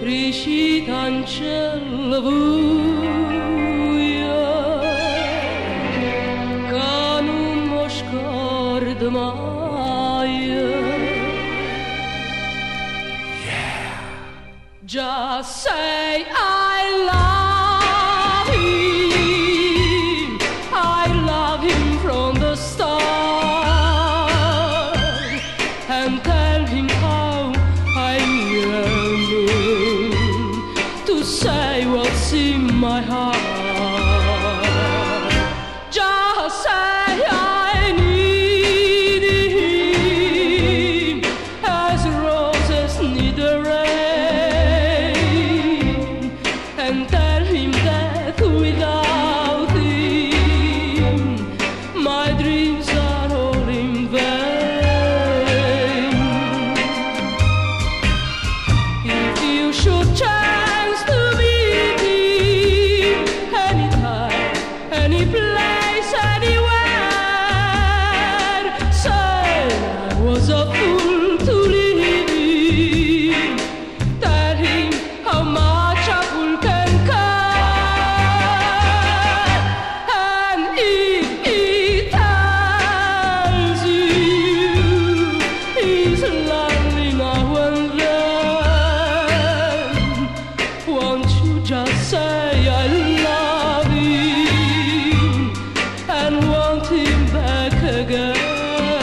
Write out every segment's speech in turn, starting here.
Riscitancella buia che non mi scordo mai. Just say I love him from the start, and tell him how I need him to say what's in my heart. Just say I need him as roses need the rain, and tell him that without him my dreams are all in vain. If you should chance to meet him anytime, any place, anywhere, say I was a fool to leave him. Tell him how much a fool can care, and if he tells you he's lonely now and then, won't you just say I love him and want him back again?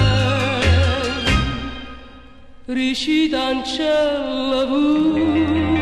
Riscitancella buia